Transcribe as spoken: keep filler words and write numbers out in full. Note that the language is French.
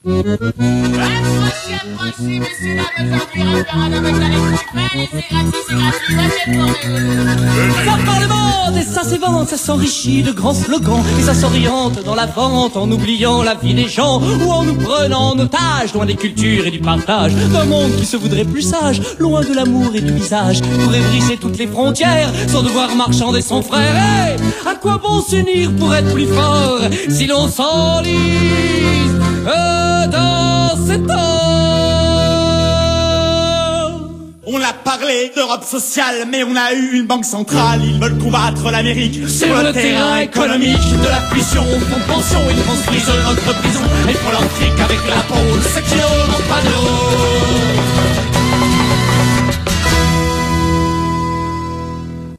Approchez, approchez, messieurs, dames, aujourd'hui, rappeur, madame, avec c'est gratuit, c'est gratuit, vachez pour Ça parle monde et ça s'évente, ça s'enrichit de grands slogans et ça s'oriente dans la vente en oubliant la vie des gens ou en nous prenant en otage, loin des cultures et du partage d'un monde qui se voudrait plus sage, loin de l'amour et du visage, pourrait briser toutes les frontières sans devoir marchander son frère. Hey, à quoi bon s'unir pour être plus fort si l'on s'enlise euh, dans cet temps? On a parlé d'Europe sociale, mais on a eu une banque centrale. Ils veulent combattre l'Amérique sur le terrain économique. De la fusion au fonds de pension, ils construisent notre prison. Et font leur fric avec la peau, ceux qui n'ont pas d'eau.